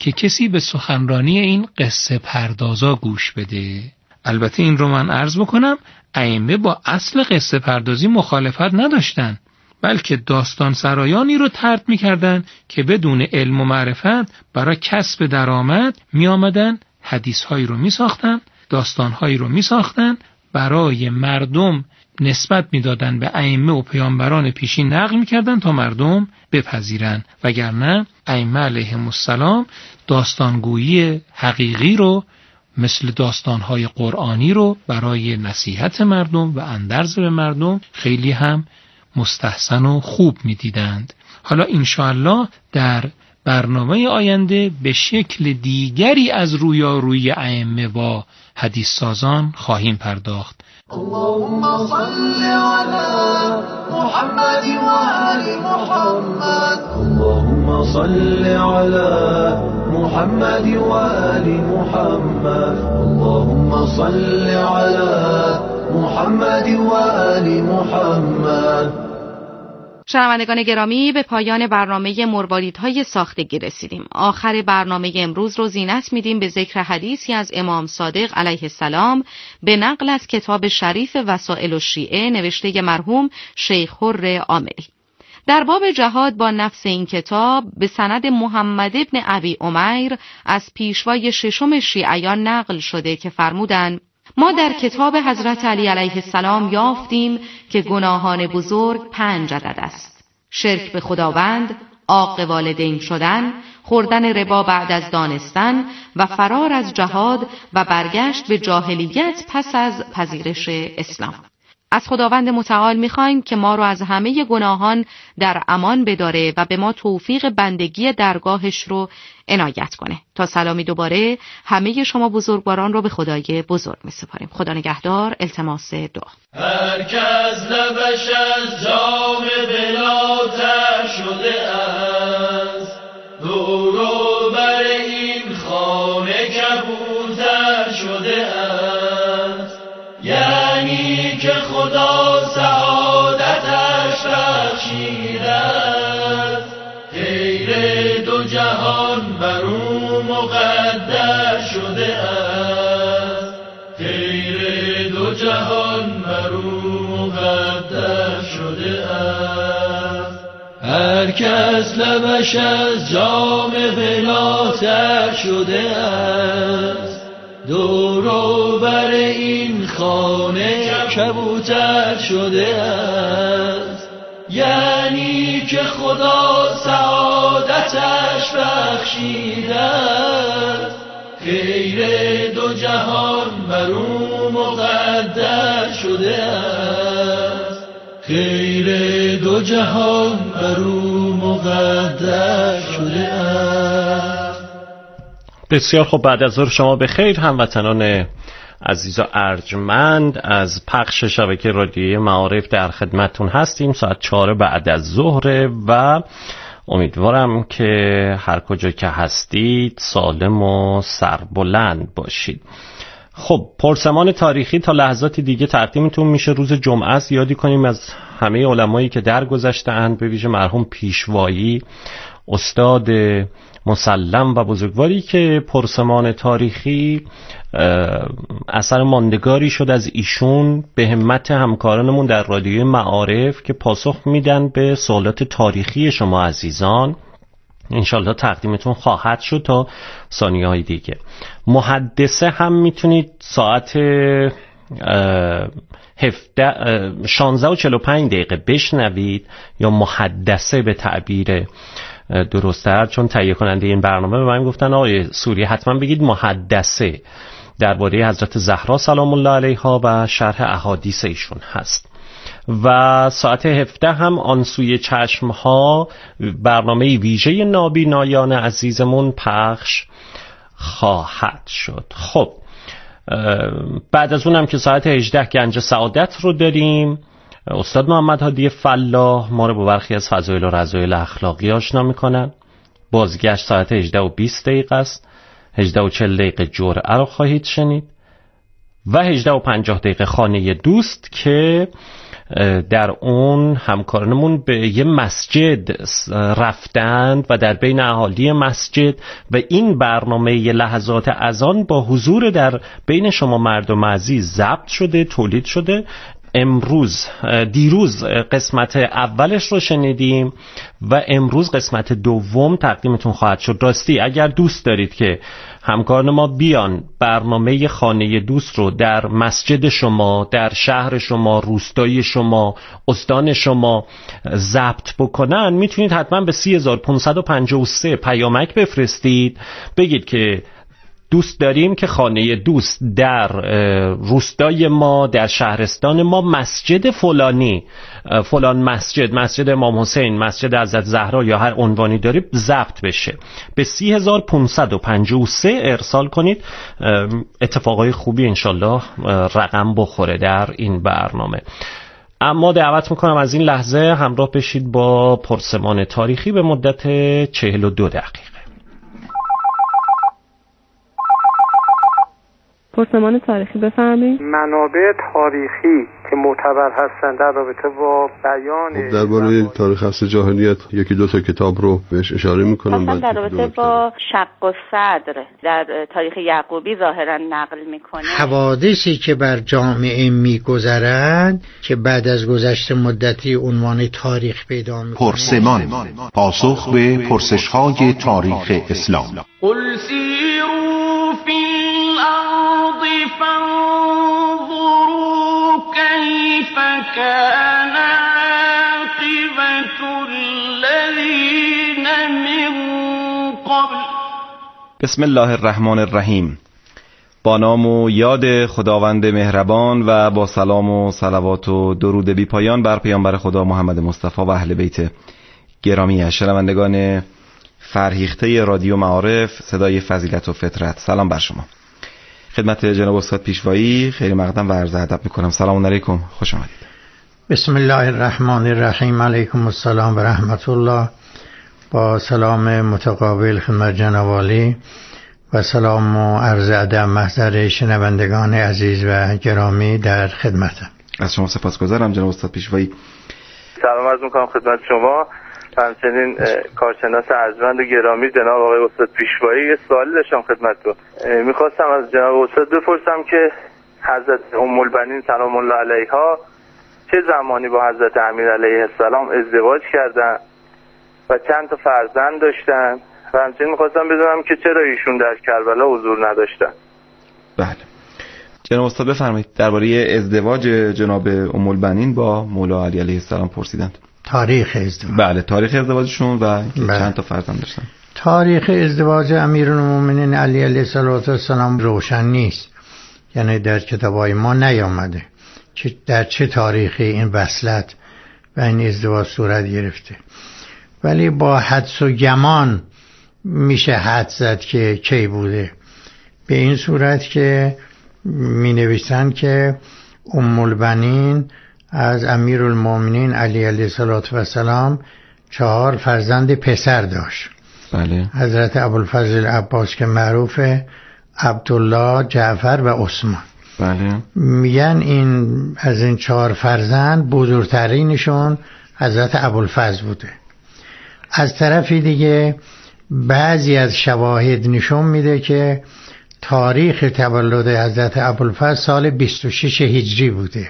که کسی به سخنرانی این قصه پردازا گوش بده. البته این رو من عرض بکنم ائمه با اصل قصه پردازی مخالفت نداشتن، بلکه داستان سرایانی رو طرد می‌کردن که بدون علم و معرفت برای کسب درآمد می‌آمدن حدیث‌هایی رو می‌ساختن، داستان‌هایی رو می‌ساختن، برای مردم نسبت می‌دادن به ائمه و پیامبران پیشین نقل می‌کردن تا مردم بپذیرن، وگرنه ائمه علیهم السلام داستانگویی حقیقی رو مثل داستان‌های قرآنی رو برای نصیحت مردم و اندرز به مردم خیلی هم مستحسن و خوب می‌دیدند. حالا انشاءالله در برنامه آینده به شکل دیگری از رویارویی ائمه با حدیث سازان خواهیم پرداخت. اللهم صل على محمد و آل محمد. اللهم صل على محمد و آل محمد. اللهم صل على محمد و آل محمد. شنوندگان گرامی، به پایان برنامه مرواریدهای ساختگی رسیدیم. آخر برنامه امروز رو زینت میدیم به ذکر حدیثی از امام صادق علیه السلام به نقل از کتاب شریف وسائل الشیعه نوشته مرحوم شیخ حر عامری. در باب جهاد با نفس این کتاب به سند محمد ابن ابی عمیر از پیشوای ششم شیعیان نقل شده که فرمودند: ما در کتاب حضرت علی علیه السلام یافتیم که گناهان بزرگ 5 عدد است: شرک به خداوند، عاق والدین شدن، خوردن ربا بعد از دانستن و فرار از جهاد و برگشت به جاهلیت پس از پذیرش اسلام. از خداوند متعال می‌خوایم که ما رو از همه گناهان در امان بداره و به ما توفیق بندگی درگاهش رو عنایت کنه. تا سلامی دوباره همه شما بزرگواران رو به خدای بزرگ می‌سپاریم. خدا نگهدار. التماس دعا. هر کس لبش از جام بلاتر شده است، دور و بر این خانه کبوتر شده است، یعنی که خدا سعادتش بخشیده است، خیر دو جهان بر او مقدر شده است، خیر دو جهان بر او مقدر شده است. هر کس لبش از جام ولاتر شده است، دور و بر این خانه کبوتر شده است، یعنی که خدا سعادتش بخشیده است، خیر دو جهان بر او مقدر شده است، خیر دو جهان بر او مقدر شده است. بسیار خوب. بعد از ظهر شما به خیر هموطنان عزیز و ارجمند. از پخش شبکه رادیویی معارف در خدمتتون هستیم. ساعت 4 بعد از ظهر و امیدوارم که هر کجا که هستید سالم و سربلند باشید. خب، پرسمان تاریخی تا لحظات دیگه تقدیمتون میشه. روز جمعه است. یادی کنیم از همه علمایی که درگذشته‌اند، به ویژه مرحوم پیشوایی، استاد مسلم و بزرگواری که پرسمان تاریخی اثر ماندگاری شد از ایشون، به همت همکارانمون در رادیوی معارف که پاسخ میدن به سوالات تاریخی شما عزیزان. انشالله تقدیمتون خواهد شد تا ثانیه‌های دیگه. محدثه هم میتونید ساعت 16:45 بشنوید، یا محدثه به تعبیر درست‌تر، چون تهیه کننده این برنامه به من گفتن آقای سوری حتما بگید محدثه، درباره حضرت زهرا سلام الله علیها و شرح احادیث ایشون هست. و ساعت 17 هم آن سوی چشمها برنامه ویژه نابینایان عزیزمون پخش خواهد شد. خب، بعد از اونم که ساعت 18 گنج سعادت رو داریم. استاد محمد هادی فلاح ما رو با برخی از فضایل و رذایل اخلاقی آشنا میکنن. بازگشت ساعت 18:20 است. 18:40 جرعه رو خواهید شنید و 18:50 خانه دوست که در اون همکارانمون به یه مسجد رفتند و در بین اهالی مسجد و این برنامه یه لحظات اذان با حضور در بین شما مردم عزیز ضبط شده، تولید شده. دیروز قسمت اولش رو شنیدیم و امروز قسمت دوم تقدیمتون خواهد شد. راستی اگر دوست دارید که همکاران ما بیان برنامه خانه دوست رو در مسجد شما، در شهر شما، روستای شما، استان شما ضبط بکنن، میتونید حتما به 3553 پیامک بفرستید، بگید که دوست داریم که خانه دوست در روستای ما، در شهرستان ما، مسجد فلانی، فلان مسجد امام حسین، مسجد حضرت زهرا یا هر عنوانی دارید ضبط بشه. به 3553 ارسال کنید. اتفاقای خوبی انشالله رقم بخوره در این برنامه. اما دعوت میکنم از این لحظه همراه بشید با پرسمان تاریخی به مدت 42 دقیقه. پرسمان تاریخی بفرمایید. منابع تاریخی که معتبر هستند در رابطه با بیان درباره تاریخ عصر جاهلیت یکی دو تا کتاب رو بهش اشاره میکنم. مثلا در رابطه با شق و صدر در تاریخ یعقوبی ظاهرا نقل میکنه. حوادثی که بر جامعه میگذرند که بعد از گذشت مدتی عنوان تاریخ پیدا میکنه. پرسمان، پاسخ به پرسش‌های تاریخ اسلام. قل سیروا فی الارض فانظروا کیف کان عاقبة الذین من قبل. بسم الله الرحمن الرحیم. با نام و یاد خداوند مهربان و با سلام و صلوات و درود بی پایان بر پیامبر خدا محمد مصطفی و اهل بیت گرامی. شنوندگان فرهیخته رادیو معارف، صدای فضیلت و فطرت، سلام بر شما. خدمت جناب استاد پیشوایی خیلی مقدم و عرض ادب میکنم. سلام علیکم، خوش آمدید. بسم الله الرحمن الرحیم. علیکم السلام و رحمت الله. با سلام متقابل خدمت جناب عالی و سلام و عرض ادب محضر شنوندگان عزیز و گرامی در خدمتم. از شما سپاسگزارم جناب استاد پیشوایی. سلام عرض میکنم خدمت شما، همچنین کارشناس ارجمند و گرامی جناب آقای استاد پیشوایی. یه سوالی داشتم خدمتتون. میخواستم از جناب استاد بپرسم که حضرت ام البنین سلام الله علیها چه زمانی با حضرت امیر علیه السلام ازدواج کردن و چند تا فرزند داشتن و همچنین میخواستم بدونم که چرا ایشون در کربلا حضور نداشتن. بله جناب استاد بفرمایید. درباره ازدواج جناب ام البنین با مولا علی علیه السلام پرسیدند. تاریخ ازدواج. بله تاریخ ازدواجشون و چند تا فرزند داشتن. تاریخ ازدواج امیرالمومنین علی علیه السلام روشن نیست، یعنی در کتابای ما نیامده که در چه تاریخی این وصلت و این ازدواج صورت گرفته، ولی با حدس و گمان میشه حدس زد که کی بوده، به این صورت که می نویسن که ام البنین از امیرالمومنین علی علیه السلام 4 فرزند پسر داشت. بله. حضرت ابوالفضل عباس که معروفه، عبدالله، جعفر و عثمان. بله. میگن این از این 4 فرزند بزرگترینشون حضرت ابوالفضل بوده. از طرفی دیگه بعضی از شواهد نشون میده که تاریخ تولد حضرت ابوالفضل سال 26 هجری بوده.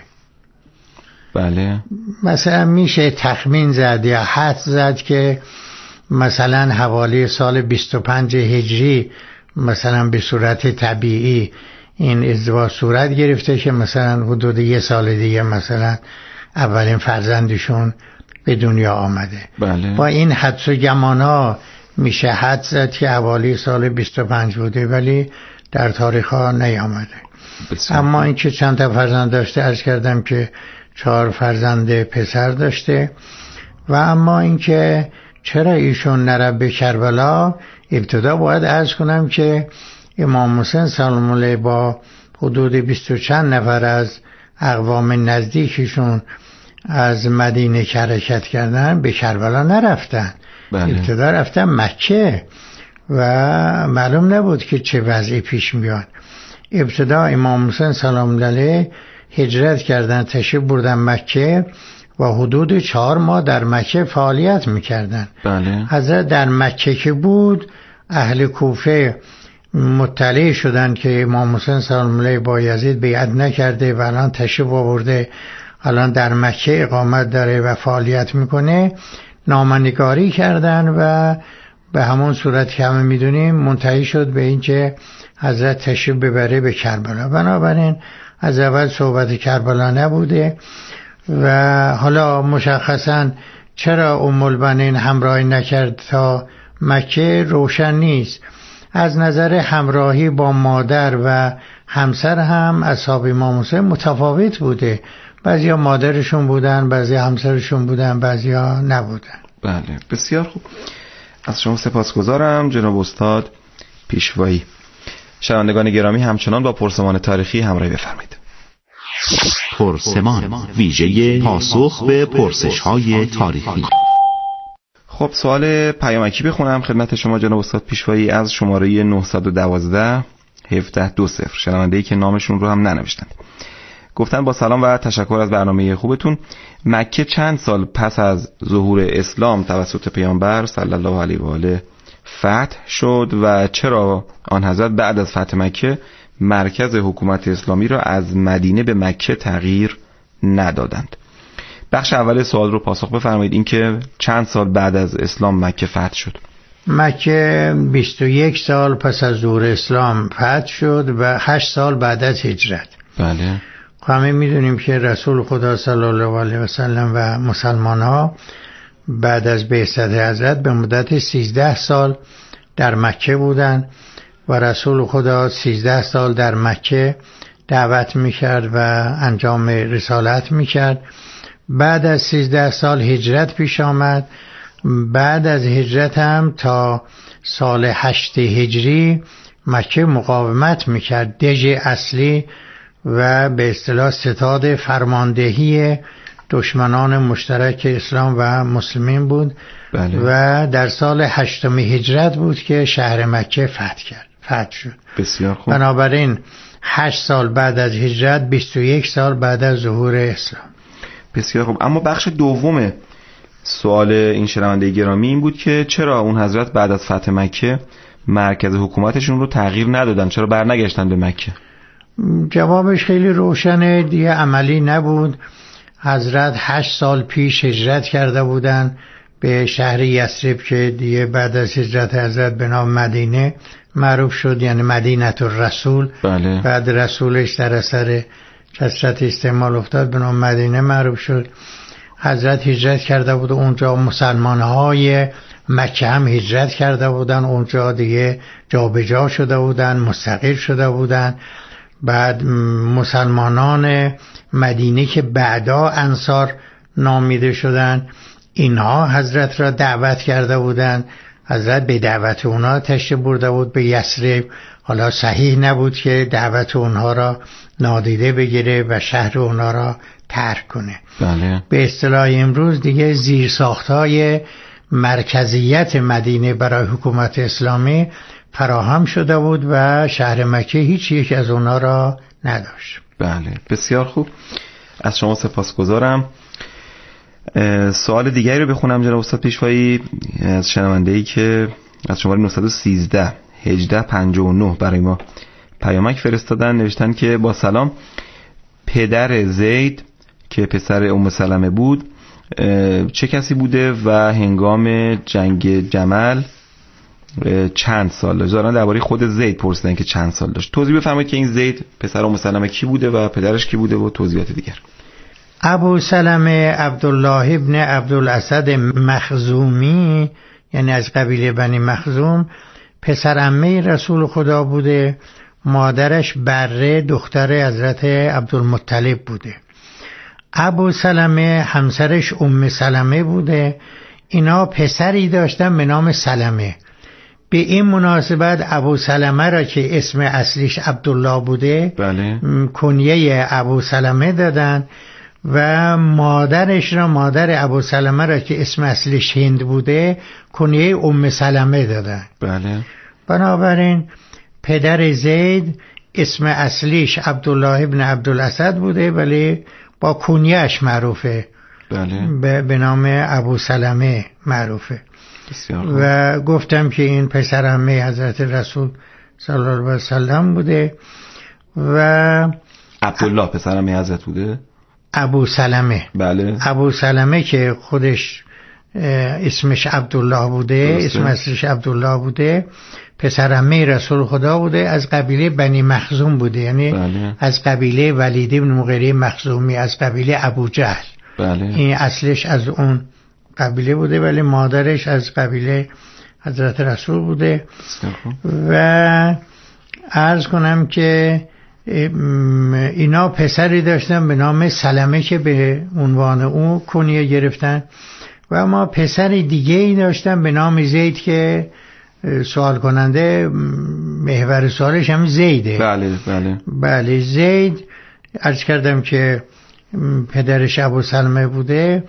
بله. مثلا میشه تخمین زد یا حدس زد که مثلا حوالی سال 25 هجری مثلا به صورت طبیعی این ازدواج صورت گرفته که مثلا حدود 1 سال دیگه مثلا اولین فرزندشون به دنیا آمده. بله. با این حدس و گمان‌ها میشه حدس زد که حوالی سال 25 بوده، ولی در تاریخ ها نیامده. اما این که چند تا فرزند داشته، عرض کردم که 4 فرزند پسر داشته. و اما این که چرا ایشون نره به کربلا، ابتدا باید عرض کنم که امام حسین سلام الله با حدود 20 و چند نفر از اقوام نزدیکشون از مدینه که حرکت کردن به کربلا نرفتن. بله. ابتدا رفتن مکه و معلوم نبود که چه وضعی پیش میاد. ابتدا امام حسین سلام الله علیه هجرت کردن، تشریف بردن مکه و حدود 4 ماه در مکه فعالیت میکردن. بله. حضرت در مکه که بود، اهل کوفه مطلع شدن که امام حسین سلام الله با یزید بیعت نکرده و الان تشریف آورده، الان در مکه اقامت داره و فعالیت میکنه. نامه‌نگاری کردن و به همون صورت که همه میدونیم منتهی شد به اینکه حضرت تشریف ببره به کربلا. بنابراین از اول صحبت کربلا نبوده و حالا مشخصا چرا ام البنین همراهی نکرد تا مکه روشن نیست. از نظر همراهی با مادر و همسر هم اصحاب امام حسین متفاوت بوده، بعضیا مادرشون بودن، بعضیا همسرشون بودن، بعضیا نبودن. بله، بسیار خوب. از شما سپاسگزارم جناب استاد پیشوایی. شنوندگان گرامی همچنان با پرسمان تاریخی همراهی بفرمایید. پرسمان، ویژه پاسخ به پرسش‌های تاریخی. خب سوال پیامکی بخونم خدمت شما جناب استاد پیشوایی از شماره 912 1720. شنونده‌ای که نامشون رو هم ننوشتند. گفتن با سلام و تشکر از برنامه خوبتون. مکه چند سال پس از ظهور اسلام توسط پیامبر صلی الله علیه و آله فتح شد و چرا آن حضرت بعد از فتح مکه مرکز حکومت اسلامی را از مدینه به مکه تغییر ندادند؟ بخش اول سوال رو پاسخ بفرمایید، این که چند سال بعد از اسلام مکه فتح شد؟ مکه 21 سال پس از ظهور اسلام فتح شد و 8 سال بعد از هجرت. بله. همه میدونیم که رسول خدا صلی الله علیه و سلم و مسلمان ها بعد از بعثت حضرت به مدت 13 سال در مکه بودن و رسول خدا 13 سال در مکه دعوت میکرد و انجام رسالت میکرد. بعد از 13 سال هجرت پیش آمد. بعد از هجرت هم تا سال 8 هجری مکه مقاومت میکرد. دژ اصلی و به اصطلاح ستاد فرماندهی دشمنان مشترک اسلام و مسلمین بود. بله. و در سال 8 هجرت بود که شهر مکه فتح شد. بسیار خوب. بنابراین 8 سال بعد از هجرت 21 سال بعد از ظهور اسلام. بسیار خوب. اما بخش دوم سوال این شنونده گرامی این بود که چرا اون حضرت بعد از فتح مکه مرکز حکومتشون رو تغییر ندادن؟ چرا برنگشتن به مکه؟ جوابش خیلی روشنه، دیگه عملی نبود. حضرت 8 سال پیش هجرت کرده بودن به شهر یثرب که دیگه بعد از هجرت حضرت به نام مدینه معروف شد، یعنی مدینه الرسول. بله. بعد رسولش در اثر کثرت استعمال افتاد به نام مدینه معروف شد. حضرت هجرت کرده بود اونجا، مسلمان‌های مکه هم هجرت کرده بودن اونجا، دیگه جابجا شده بودن، مستقر شده بودن. بعد مسلمانان مدینه که بعدا انصار نامیده شدن، اینها حضرت را دعوت کرده بودن. حضرت به دعوت اونها تشریف برده بود به یثرب. حالا صحیح نبود که دعوت اونها را نادیده بگیره و شهر اونها را ترک کنه. بله. به اصطلاح امروز دیگه زیرساخت‌های مرکزیت مدینه برای حکومت اسلامی فراهم شده بود و شهر مکه هیچ یک از اونها را نداشت. بله، بسیار خوب. از شما سپاسگزارم. سوال دیگری رو بخونم جناب استاد پیشوایی از شنونده‌ای که از شماره 913 1859 برای ما پیامک فرستادن. نوشتن که با سلام، پدر زید که پسر ام سلمه بود چه کسی بوده و هنگام جنگ جمل چند سال داشت؟ دارن درباره خود زید پرسیدن که چند سال داشت. توضیح بفرمایید که این زید پسر ام سلمه کی بوده و پدرش کی بوده و توضیحات دیگر. ابو سلمه عبدالله ابن عبدالاسد مخزومی، یعنی از قبیله بنی مخزوم، پسر عمه رسول خدا بوده. مادرش بره دختر حضرت عبدالمطلب بوده. ابو سلمه همسرش ام سلمه بوده. اینا پسری داشتن به نام سلمه. به این مناسبت ابو سلمه را که اسم اصلیش عبدالله بوده، بله، کنیه ابو سلمه دادن و مادرش را، مادر ابو سلمه را که اسم اصلیش هند بوده، کنیه ام سلمه دادن. بله. بنابراین پدر زید اسم اصلیش عبدالله ابن عبدالاسد بوده ولی با کنیه‌اش معروفه. بله. به نام ابو سلمه معروفه. و گفتم که این پسر عمه حضرت رسول صلی الله علیه و سلم بوده. و عبدالله پسر عمه حضرت بوده؟ ابو سلمه. بله. ابو سلمه که خودش اسمش عبدالله بوده، اسم اصلیش عبدالله بوده، پسر عمه رسول خدا بوده، از قبیله بنی مخزوم بوده، یعنی بله. از قبیله ولید بن مغیره مخزومی، از قبیله ابو جهل. بله. این اصلش از اون قبیله بوده ولی مادرش از قبیله حضرت رسول بوده. و عرض کنم که اینا پسری داشتن به نام سلمه که به عنوان او کنیه گرفتن و ما پسر دیگه ای داشتن به نام زید که سوال کننده محور سوالش هم زیده. بله بله. بله زید عرض کردم که پدرش ابو سلمه بوده.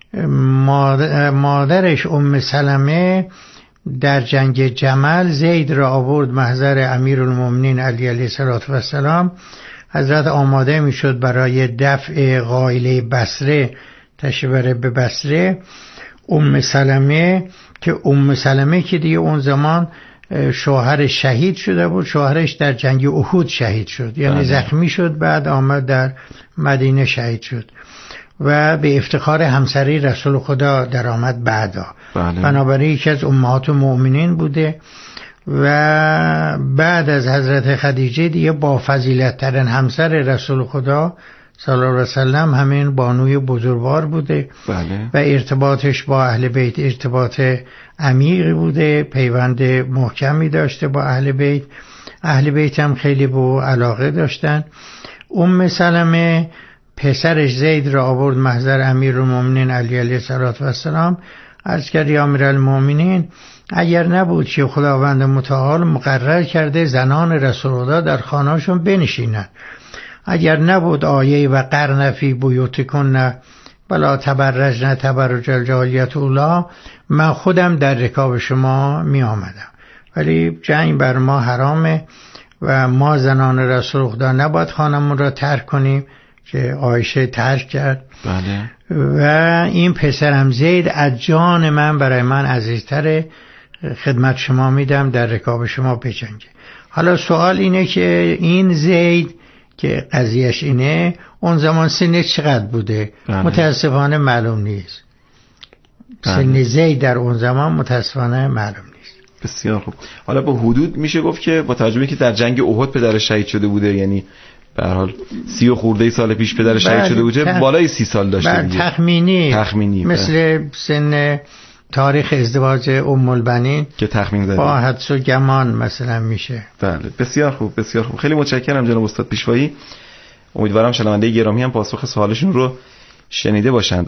مادرش ام سلمه در جنگ جمل زید را آورد محضر امیرالمومنین علی علیه السلام. حضرت آماده می شد برای دفع قائله بصره تشریف بره به بصره. ام سلمه که دیگه اون زمان شوهرش شهید شده بود، شوهرش در جنگ احد شهید شد، یعنی زخمی شد، بعد آمد در مدینه شهید شد و به افتخار همسری رسول خدا در آمد بعدا. بنابراین یکی از امهات المؤمنین بوده و بعد از حضرت خدیجه دیگه با فضیلت ترین همسر رسول خدا صلی الله علیه و سلم همین بانوی بزرگوار بوده. بله. و ارتباطش با اهل بیت ارتباط عمیقی بوده، پیوند محکمی داشته با اهل بیت. اهل بیت هم خیلی با علاقه داشتن. ام سلمه پسرش زید را آورد محضر امیرالمومنین علی علیه السلام. عرض کرد یا امیرالمومنین اگر نبود که خداوند متعال مقرر کرده زنان رسول الله در خانه‌شون بنشینن، اگر نبود آیه و قرن فی بیوتکن ولا تبرجن تبرج الجاهلیة الاولی، من خودم در رکاب شما می آمدم، ولی جنگ بر ما حرامه و ما زنان رسول خدا نباید خانمون را ترک کنیم که عایشه ترک کرد. بله. و این پسرم زید از جان من برای من عزیزتره، خدمت شما میدم در رکاب شما بجنگه. حالا سوال اینه که این زید که قضیهش اینه اون زمان سنش چقدر بوده؟ بله. متاسفانه معلوم نیست. بله. سن زید در اون زمان متاسفانه معلوم نیست. بسیار خوب. حالا با حدود میشه گفت که با توجه به که در جنگ احد پدرش شهید شده بوده، یعنی به هر حال 30 و خورده سال پیش پدرش شهید شده بوده، بالای 30 سال داشته دیگه. تخمینی مثل سن تاریخ ازدواج ام البنین که تخمین زدید با حدس و گمان مثلا میشه. بله. بسیار خوب بسیار خوب. خیلی متشکرم جناب استاد پیشوایی. امیدوارم شنونده گرامی هم پاسخ سوالشون رو شنیده باشند.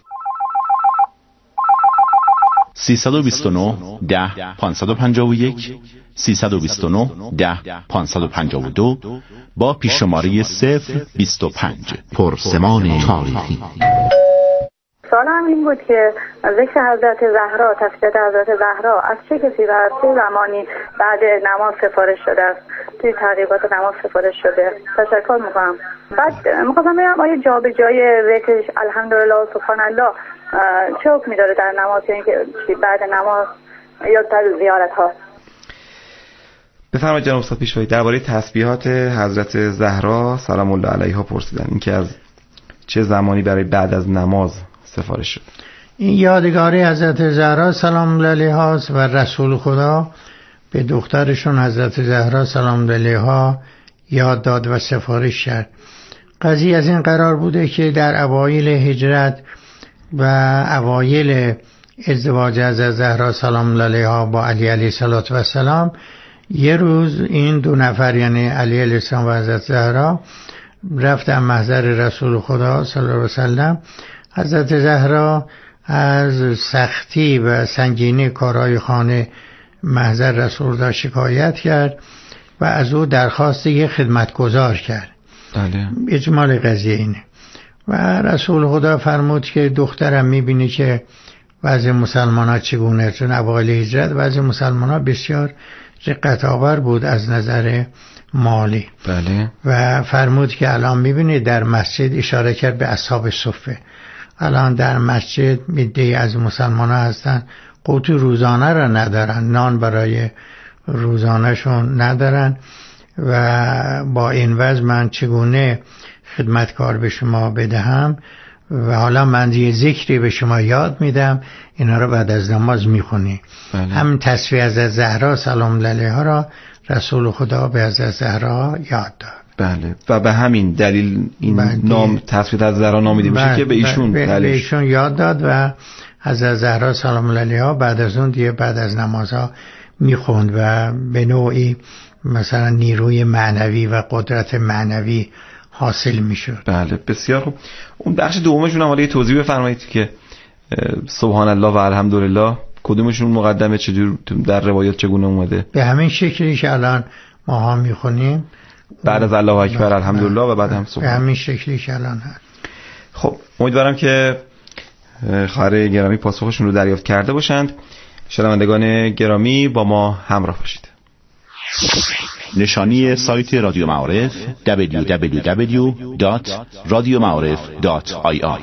329 10 551 329 10 552 با پیششماره 025 پرسمان تاریخی. سوالم این بود که ذکر حضرت زهرا، تسبیحات حضرت زهرا از چه کسی و از چه زمانی بعد نماز سفارش شده است؟ توی تحقیقات نماز سفارش شده. تشکر میکنم. بعد میخواستم بگم آیا جا به جای ذکرش الحمدلله و سبحان الله چه حکمی داره در نماز، یعنی که بعد نماز یا در زیارت ها؟ بفرمایید جناب استاد پیشوایی. درباره تسبیحات حضرت زهرا سلام الله علیها پرسیدن، این که از چه زمانی برای بعد از نماز سفارش شد. این یادگاری حضرت زهرا سلام الله علیها و رسول خدا به دخترشون حضرت زهرا سلام الله علیها یاد داد و سفارش کرد. قضیه از این قرار بوده که در اوایل هجرت و اوایل ازدواج حضرت زهرا سلام الله علیها با علی علیه السلام یه روز این دو نفر یعنی علی علیه السلام و حضرت زهرا رفتن محضر رسول خدا صلی الله علیه وسلم. حضرت زهرا از سختی و سنگینی کارهای خانه محضر رسول خدا شکایت کرد و از او درخواست یه خدمتگزار کرد. بله. اجمال قضیه اینه و رسول خدا فرمود که دخترم میبینی که وضع مسلمان ها چگونه، چون اوایل هجرت وضع مسلمان ها بسیار رقت آور بود از نظر مالی. بله. و فرمود که الان میبینید در مسجد، اشاره کرد به اصحاب صفه، الان در مسجد عده‌ای از مسلمان ها هستن قوت روزانه را ندارن، نان برای روزانهشون ندارن و با این وضع من چگونه خدمتکار به شما بدهم و حالا من یه ذکری به شما یاد میدم، اینا رو بعد از نماز میخونی. بله. همین تصویر از زهرا سلام علیها را رسول خدا به حضرت زهرا یاد داد. بله. و به همین دلیل این نام تصویر از زهرا نامیده میشه که به ایشون به ایشون یاد داد و حضرت زهرا سلام علیها بعد از اون دیگه بعد از نمازها میخوند و به نوعی مثلا نیروی معنوی و قدرت معنوی حاصل میشد. بله بسیار خوب. اون بخش دومشون هم حالا یه توضیح بفرمایید که سبحان الله و الحمدلله کدومشون مقدمه، چجور در روایات چگونه اومده؟ به همین شکلی که الان ما ها میخونیم بعد از الله اکبر الحمدلله و بعد هم سبحان. به همین شکلی که الان هست. خب امیدوارم که خواهر گرامی پاسخشون رو دریافت کرده باشند. شنوندگان گرامی با ما همراه باشید. نشانی سایت رادیو معارف www.radioma'arif.ir.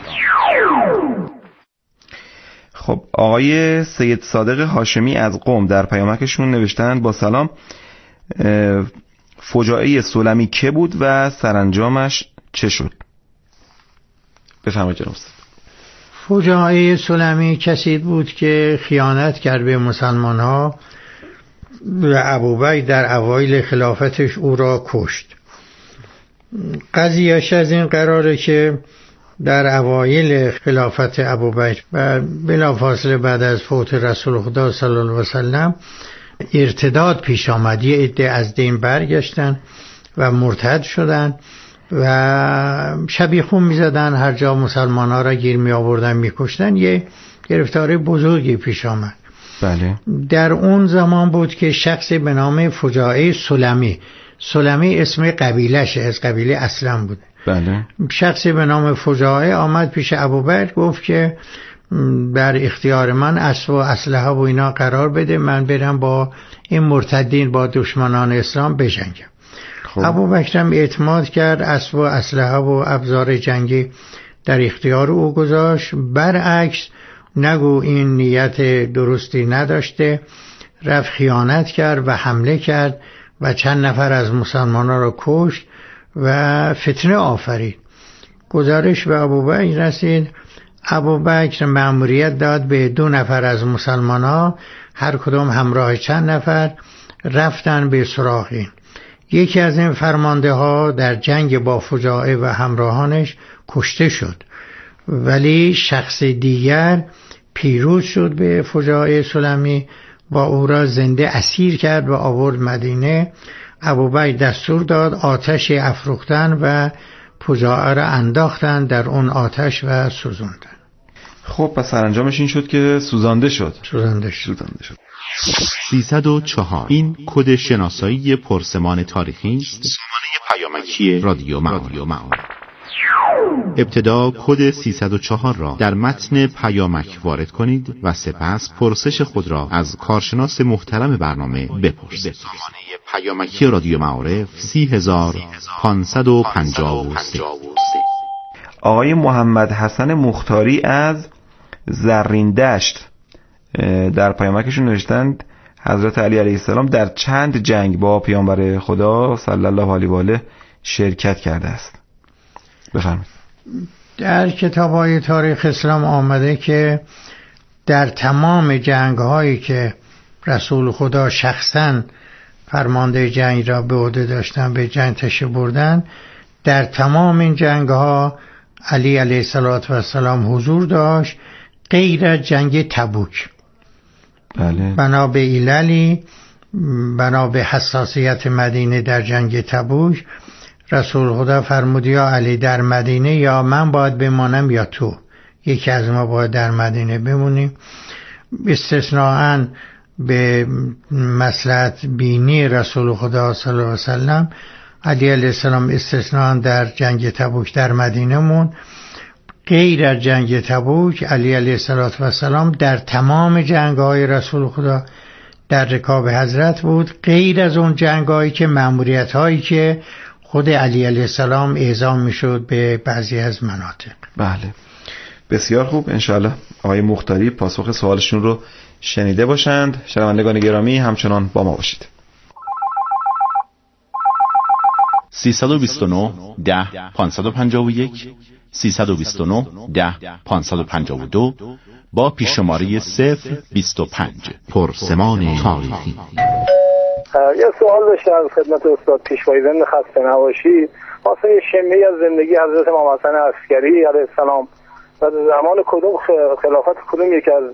خب آقای سید صادق هاشمی از قم در پیامکشون نوشتن با سلام، فجایع سلمی که بود و سرانجامش چه شد؟ بفرمایید جناب استاد. فجایع سلمی کسی بود که خیانت کرد به مسلمان ها و ابوبکر در اوایل خلافتش او را کشت. قضیهش از این قراره که در اوایل خلافت ابوبکر و بلافاصله بعد از فوت رسول خدا صلی الله علیه و سلم ارتداد پیش آمد. یه عده از دین برگشتن و مرتد شدن و شبیخون می زدن، هر جا مسلمان ها را گیر می آوردن می کشتن. یه گرفتاری بزرگی پیش آمد. بله. در اون زمان بود که شخصی به نام فجاعه سلمی اسم قبیلشه، از قبیله اسلم بود. بله. شخصی به نام فجاعه آمد پیش ابوبکر، گفت که در اختیار من اسب و اسلحه و اینا قرار بده، من برم با این مرتدین، با دشمنان اسلام بجنگم. ابوبکر هم اعتماد کرد، اسب و اسلحه و ابزار جنگی در اختیار او گذاشت. برعکس نگو این نیت درستی نداشته، رفت خیانت کرد و حمله کرد و چند نفر از مسلمانان را کشت و فتنه آفرید. گزارش به ابوبکر رسید. ابوبکر مأموریت داد به 2 نفر از مسلمانان، هر کدام همراه چند نفر، رفتن به سراغ این. یکی از این فرمانده ها در جنگ با فجاعه و همراهانش کشته شد، ولی شخص دیگر پیروز شد به فجاعه سلمی و او را زنده اسیر کرد و آورد مدینه. ابوبکر دستور داد آتش افروختن و فجاعه را انداختن در اون آتش و سوزوندن. خب پس سرانجامش این شد که سوزانده شد. 304 این کد شناسایی پرسمان تاریخی است. سامانه پیامکی رادیو معارف. ابتدا کد 304 را در متن پیامک وارد کنید و سپس پرسش خود را از کارشناس محترم برنامه بپرسید. سامانه پیامکی رادیو معارف 30553. آقای محمد حسن مختاری از زرین دشت در پیامکشون نوشتند حضرت علی علیه السلام در چند جنگ با پیامبر خدا صلی الله علیه و آله شرکت کرده است؟ بفرمایید. در کتاب‌های تاریخ اسلام آمده که در تمام جنگ‌هایی که رسول خدا شخصاً فرمانده جنگ را به عهده داشتن، به جنگ تشریف بردن، در تمام این جنگ‌ها علی علیه السلام حضور داشت غیر از جنگ تبوک. بله. بنا به عللی، بنا به حساسیت مدینه در جنگ تبوک، رسول خدا فرمود یا علی در مدینه یا من باید بمانم یا تو، یکی از ما باید در مدینه بمونیم. استثناءً به مصلحت بینی رسول خدا صلی الله علیه وسلم علی علیه السلام استثناءً در جنگ تبوک در مدینه مون. غیر از جنگ تبوک علی علیه السلام در تمام جنگ‌های رسول خدا در رکاب حضرت بود، غیر از اون جنگایی که مأموریت هایی که خود علی علیه السلام اعزام میشد به بعضی از مناطق. بله بسیار خوب، انشاءالله آقای مختاری پاسخ سوالشون رو شنیده باشند. شنوندگان گرامی همچنان با ما باشید. 329 10 551 329 10 552 با پیششماره 025 پرسمان تاریخی. یه سوال داشتم از خدمت استاد پیشوایی زنده خسته نباشی. واسه یه شمه‌ای از زندگی حضرت امام حسن عسکری علیه السلام و زمان کدوم خلافت کدوم یکی از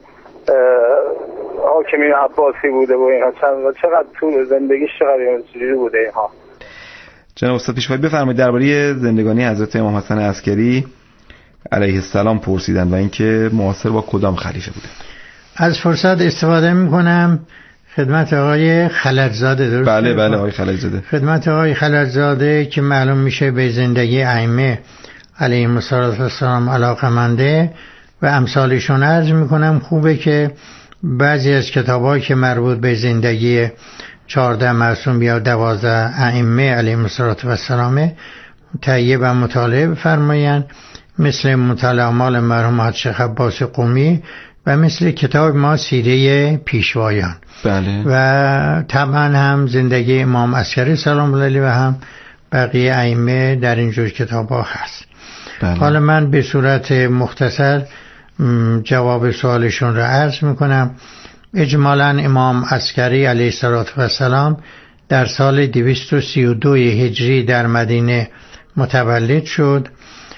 حاکمین عباسی بوده و اینها چقدر طول زندگیش چجوری بوده اینها؟ جناب استاد پیشوایی بفرمایید درباره زندگانی حضرت امام حسن عسکری علیه السلام پرسیدن و اینکه معاصر با کدام خلیفه بوده. از فرصت استفاده میکنم خدمت آقای خلجزاده. درست؟ بله آقای خلجزاده. خدمت آقای خلجزاده که معلوم میشه به زندگی ائمه علیهم السلام علاقه‌منده و امثالشون عرض میکنم خوبه که بعضی از کتابایی که مربوط به زندگی 14 معصوم یا 12 ائمه علیهم السلام تهیه و مطالعه بفرمایند، مثل مطالعه اعمال مرحوم شیخ عباس قمی و مثل کتاب ما سیره پیشوایان. بله. و طبعا هم زندگی امام عسکری سلام الله علیه و هم بقیه ائمه در اینجور کتاب ها هست. بله. حالا من به صورت مختصر جواب سوالشون را عرض میکنم. اجمالاً امام عسکری علیه السلام در سال 232 هجری در مدینه متولد شد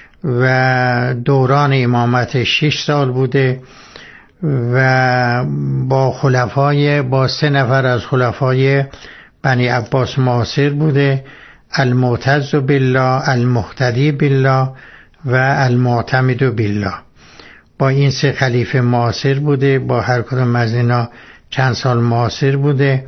و دوران امامت 6 سال بوده و با 3 نفر از خلفای بنی عباس معاصر بوده، المعتز بالله، المهتدی بالله و المعتمد بالله. با این 3 خلیفه معاصر بوده، با هر کدام از اینا چند سال معاصر بوده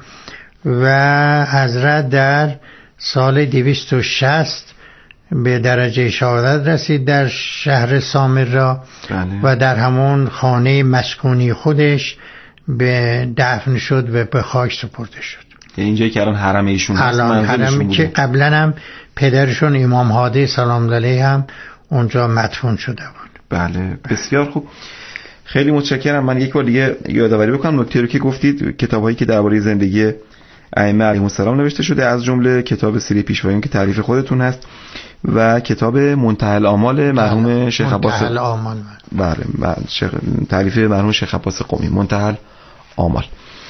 و حضرت در سال 260 به درجه شهادت رسید در شهر سامرا. بله. و در همون خانه مسکونی خودش به دفن شد و به خاک سپرده شد. اینجایی که الان حرم ایشون هست، الان حرمی که قبلا هم پدرشون امام هادی سلام علیه هم اونجا مدفون شده بود. بله بسیار خوب، خیلی متشکرم. من یک بار دیگه یادآوری بکنم نکته رو که گفتید، کتابایی که درباره زندگی ائمه علیهم السلام نوشته شده از جمله کتاب سیره پیشوایان که تعریف خودتون هست و کتاب منتهی الآمال مرحوم شیخ عباس. بله تعریف مرحوم شیخ عباس قمی، منتهی الآمال.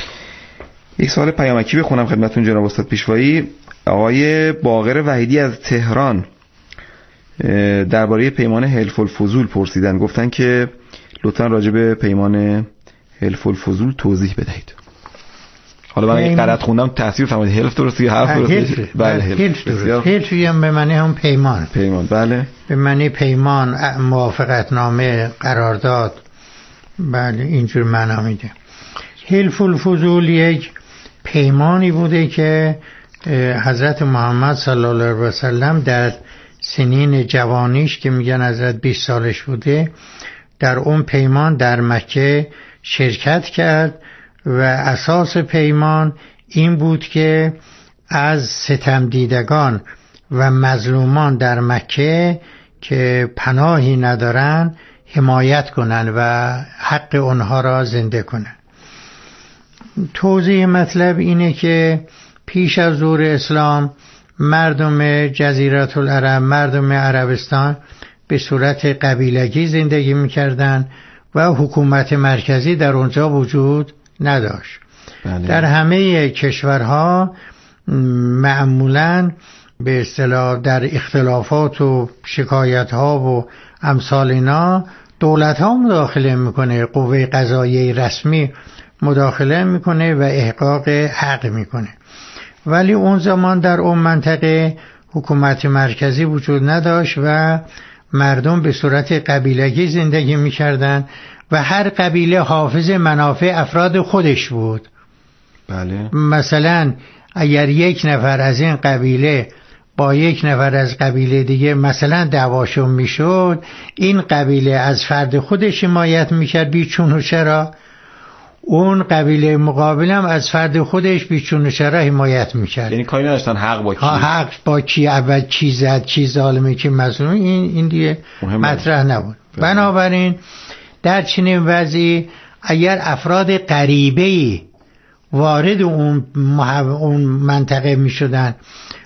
یک سوال پیامکی بخونم خدمتتون جناب استاد پیشوایی. آقای باقر وحیدی از تهران درباره پیمان حلف الفضول پرسیدن، گفتن که لطفا راجع به پیمان حلف الفضول توضیح بدهید. حالا من یک قرات خوندم تصحیح فرمایید، حلف درسته یا حرف درسته؟ بله حلف درسته. حلف هم به معنی هم پیمان. بله به معنی پیمان، موافقتنامه، قرارداد. بله اینجور معنا میده. حلف الفضول یک پیمانی بوده که حضرت محمد صلی الله علیه و سلم در سنین جوانیش که میگن حضرت 20 سالش بوده در اون پیمان در مکه شرکت کرد و اساس پیمان این بود که از ستم دیدگان و مظلومان در مکه که پناهی ندارن حمایت کنن و حق اونها را زنده کنن. توضیح مطلب اینه که پیش از ظهور اسلام مردم جزیره العرب، مردم عربستان به صورت قبیلگی زندگی میکردن و حکومت مرکزی در اونجا وجود نداشت. بله. در همه کشورها معمولاً به اصطلاح در اختلافات و شکایت ها و امثال اینا دولت ها مداخله میکنه، قوه قضاییه رسمی مداخله میکنه و احقاق حق میکنه. ولی اون زمان در اون منطقه حکومت مرکزی وجود نداشت و مردم به صورت قبیلگی زندگی میکردن و هر قبیله حافظ منافع افراد خودش بود. بله. مثلا اگر یک نفر از این قبیله با یک نفر از قبیله دیگه مثلا دعواشون میشد، این قبیله از فرد خودش حمایت میکرد بی چون و چرا، اون قبیله مقابلم از فرد خودش بیچون و چرا حمایت میکرد. یعنی کاری نداشتن حق با کی، حق با کی، اول کی زد، کی ظالمه، کی مظلوم، این دیگه مطرح نبود. بنابراین در چنین وضعی اگر افراد غریبه‌ای وارد اون منطقه میشدن